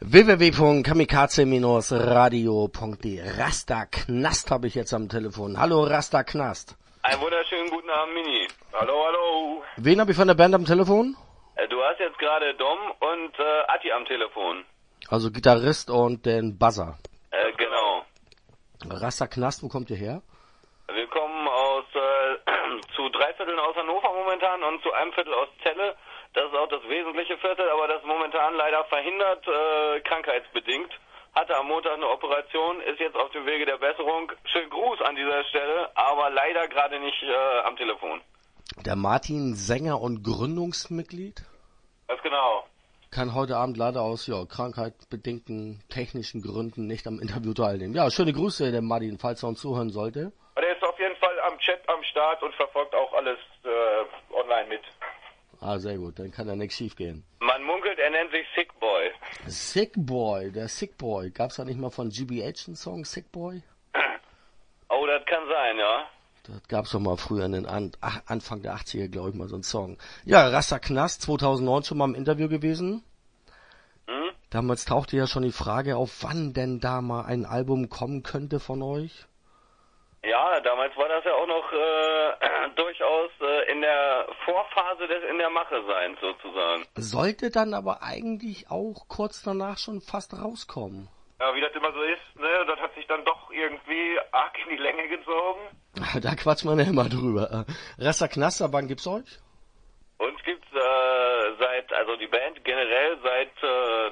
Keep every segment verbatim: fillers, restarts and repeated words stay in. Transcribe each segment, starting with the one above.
w w w punkt kamikaze radio punkt de. Rasta Knast habe ich jetzt am Telefon. Hallo Rasta Knast. Einen wunderschönen guten Abend, Mini. Hallo, hallo. Wen habe ich von der Band am Telefon? Äh, du hast jetzt gerade Dom und äh, Atti am Telefon. Also Gitarrist und den Buzzer. Äh, genau. Rasta Knast, wo kommt ihr her? Wir kommen aus äh, zu drei Vierteln aus Hannover momentan und zu einem Viertel aus Celle. Das ist auch das wesentliche Viertel, aber das ist momentan leider verhindert, äh, krankheitsbedingt. Hatte am Montag eine Operation, ist jetzt auf dem Wege der Besserung. Schönen Gruß an dieser Stelle, aber leider gerade nicht äh, am Telefon. Der Martin, Sänger und Gründungsmitglied? Ganz genau. Kann heute Abend leider aus ja, krankheitsbedingten technischen Gründen nicht am Interview teilnehmen. Ja, schöne Grüße, der Martin, falls er uns zuhören sollte. Der ist auf jeden Fall am Chat am Start und verfolgt auch alles äh, online mit. Ah, sehr gut, dann kann da nichts schief gehen. Man munkelt, er nennt sich Sick Boy. Sick Boy, der Sick Boy. Gab's da nicht mal von G B H einen Song, Sick Boy? Oh, das kann sein, ja. Das gab's doch mal früher in den An ach, Anfang der achtziger, glaube ich, mal so einen Song. Ja, Rasta Knast, zweitausendneun schon mal im Interview gewesen. Hm? Damals tauchte ja schon die Frage auf, wann denn da mal ein Album kommen könnte von euch. Ja, damals war das ja auch noch äh, durchaus äh, in der Vorphase des in der Mache Seins sozusagen. Sollte dann aber eigentlich auch kurz danach schon fast rauskommen. Ja, wie das immer so ist, ne, das hat sich dann doch irgendwie arg in die Länge gezogen. Da quatscht man ja immer drüber. Rasta Knast, wann gibt's euch? Uns gibt's äh, seit, also die Band generell seit äh,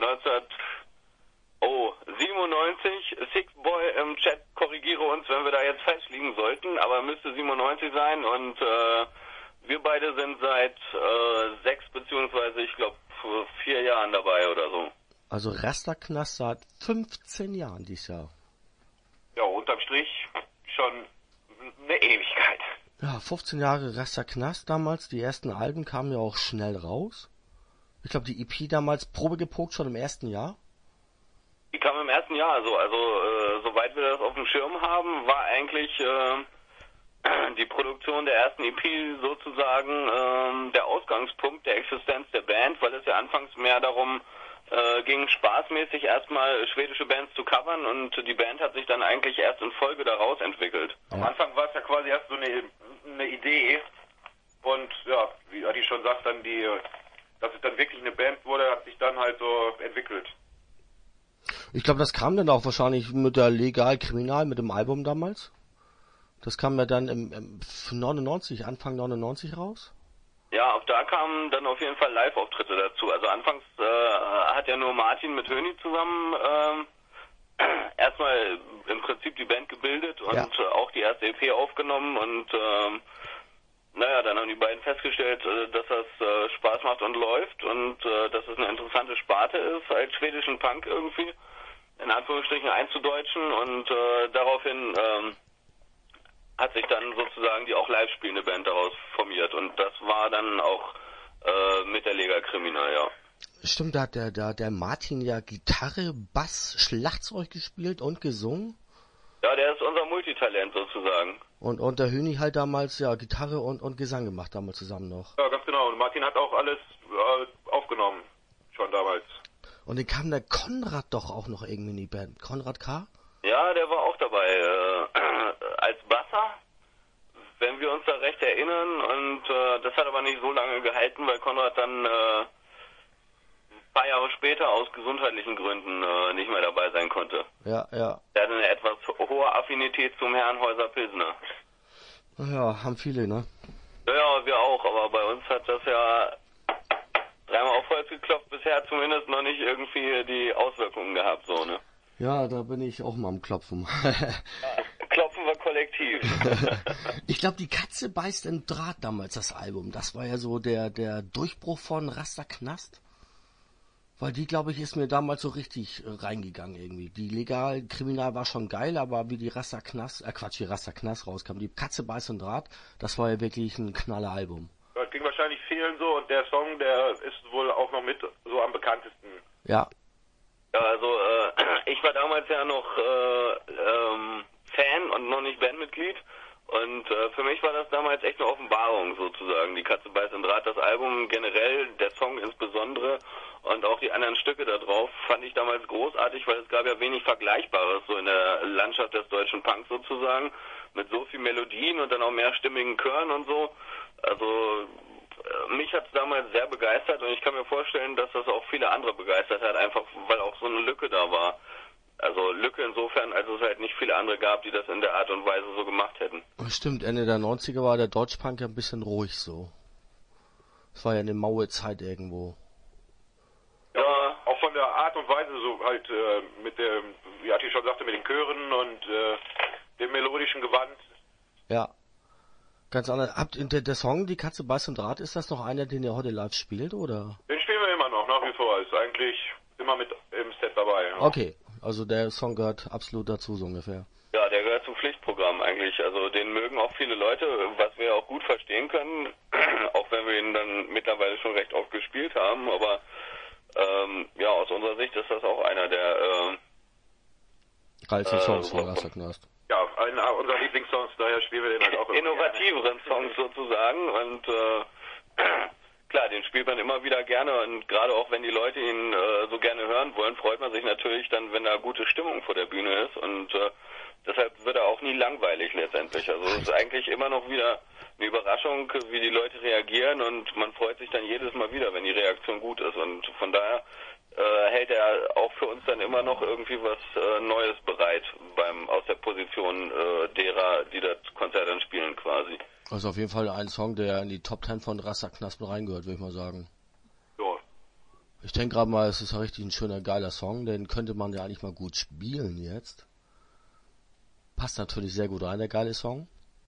neunzehnhundertsiebenundneunzig. Sick Boy im Chat, korrigiere uns, wenn wir da jetzt falsch liegen sollten, aber müsste siebenundneunzig sein und äh, wir beide sind seit äh, sechs beziehungsweise ich glaube vier Jahren dabei oder so. Also Rasta Knast seit fünfzehn Jahren dieses Jahr. Ja, unterm Strich schon eine Ewigkeit. Ja, fünfzehn Jahre Rasta Knast damals, die ersten Alben kamen ja auch schnell raus. Ich glaube, die E P damals Probe gepokt schon im ersten Jahr. Die kam im ersten Jahr, so, also äh, soweit wir das auf dem Schirm haben, war eigentlich äh, die Produktion der ersten E P sozusagen äh, der Ausgangspunkt der Existenz der Band, weil es ja anfangs mehr darum äh, ging, spaßmäßig erstmal schwedische Bands zu covern und die Band hat sich dann eigentlich erst in Folge daraus entwickelt. Ja. Am Anfang war es ja quasi erst so eine, eine Idee und ja, wie Adi schon sagt, dann die, dass es dann wirklich eine Band wurde, hat sich dann halt so entwickelt. Ich glaube, das kam dann auch wahrscheinlich mit der Legal Kriminal, mit dem Album damals. Das kam ja dann im, im neunundneunzig, Anfang neunundneunzig raus. Ja, auch da kamen dann auf jeden Fall Live-Auftritte dazu. Also anfangs äh, hat ja nur Martin mit Höni zusammen äh, erstmal im Prinzip die Band gebildet und ja. äh, auch die erste E P aufgenommen und äh, naja, dann haben die beiden festgestellt, äh, dass das äh, Spaß macht und läuft und äh, dass es eine interessante Sparte ist, als schwedischen Punk irgendwie in Anführungsstrichen einzudeutschen und äh, daraufhin ähm, hat sich dann sozusagen die auch live spielende Band daraus formiert und das war dann auch äh, mit der Lega Kriminal, ja. Stimmt, da hat der, der, der Martin ja Gitarre, Bass, Schlagzeug gespielt und gesungen. Ja, der ist unser Multitalent sozusagen. Und, und der Höni halt damals ja Gitarre und, und Gesang gemacht, damals zusammen noch. Ja, ganz genau. Und Martin hat auch alles äh, aufgenommen, schon damals. Und dann kam der Konrad doch auch noch irgendwie in die Band. Konrad K.? Ja, der war auch dabei, äh, als Basser, wenn wir uns da recht erinnern. Und äh, das hat aber nicht so lange gehalten, weil Konrad dann äh, ein paar Jahre später aus gesundheitlichen Gründen äh, nicht mehr dabei sein konnte. Ja, ja. Der hatte eine etwas hohe Affinität zum Herrenhäuser Pilsner. Ja, haben viele, ne? Ja, ja, wir auch, aber bei uns hat das ja dreimal auf Holz geklopft, bisher zumindest noch nicht irgendwie die Auswirkungen gehabt, so, ne? Ja, da bin ich auch mal am Klopfen. Ja, klopfen wir kollektiv. Ich glaube, die Katze beißt in Draht damals, das Album. Das war ja so der, der Durchbruch von Rasta Knast. Weil die, glaube ich, ist mir damals so richtig äh, reingegangen irgendwie. Die Legal Kriminal war schon geil, aber wie die Rasta Knast, äh Quatsch, die Rasta Knast rauskam, die Katze beißt in Draht, das war ja wirklich ein knaller Album. Das ging wahrscheinlich vielen so und der Song, der ist wohl auch noch mit so am bekanntesten. Ja. Ja, also äh, ich war damals ja noch äh, ähm, Fan und noch nicht Bandmitglied Und äh, für mich war das damals echt eine Offenbarung sozusagen. Die Katze beißt im Draht, das Album generell, der Song insbesondere und auch die anderen Stücke da drauf fand ich damals großartig, weil es gab ja wenig Vergleichbares so in der Landschaft des deutschen Punks sozusagen, mit so viel Melodien und dann auch mehrstimmigen Chören und so. Also äh, mich hat es damals sehr begeistert und ich kann mir vorstellen, dass das auch viele andere begeistert hat, einfach weil auch so eine Lücke da war. Also Lücke insofern, als es halt nicht viele andere gab, die das in der Art und Weise so gemacht hätten. Stimmt, Ende der neunziger war der Deutschpunk ja ein bisschen ruhig so. Es war ja eine maue Zeit irgendwo. Ja, auch von der Art und Weise so halt äh, mit dem, wie Ati schon sagte, mit den Chören und äh, dem melodischen Gewand. Ja. Ganz anders. Habt der, der Song Die Katze beißt im Draht, ist das noch einer, den ihr heute live spielt, oder? Den spielen wir immer noch, nach wie vor. Ist eigentlich immer mit im Set dabei. Ja. Okay. Also der Song gehört absolut dazu, so ungefähr. Ja, der gehört zum Pflichtprogramm eigentlich. Also den mögen auch viele Leute, was wir auch gut verstehen können, auch wenn wir ihn dann mittlerweile schon recht oft gespielt haben. Aber ähm, ja, aus unserer Sicht ist das auch einer der äh, geilsten äh, Songs von Rasterknast. Ja, einer unserer Lieblingssongs, daher spielen wir den halt auch immer innovativeren Songs sozusagen und äh, klar, den spielt man immer wieder gerne und gerade auch wenn die Leute ihn äh, so gerne hören wollen, freut man sich natürlich dann, wenn da gute Stimmung vor der Bühne ist und äh, deshalb wird er auch nie langweilig letztendlich. Also es ist eigentlich immer noch wieder eine Überraschung, wie die Leute reagieren und man freut sich dann jedes Mal wieder, wenn die Reaktion gut ist und von daher äh, hält er auch für uns dann immer noch irgendwie was äh, Neues bereit beim aus der Position äh, derer, die das Konzert dann spielen quasi. Also auf jeden Fall ein Song, der in die Top Ten von Rasterknast mit reingehört, würde ich mal sagen. Ja. Ich denke gerade mal, es ist ja richtig ein schöner, geiler Song, den könnte man ja eigentlich mal gut spielen jetzt. Passt natürlich sehr gut rein, der geile Song.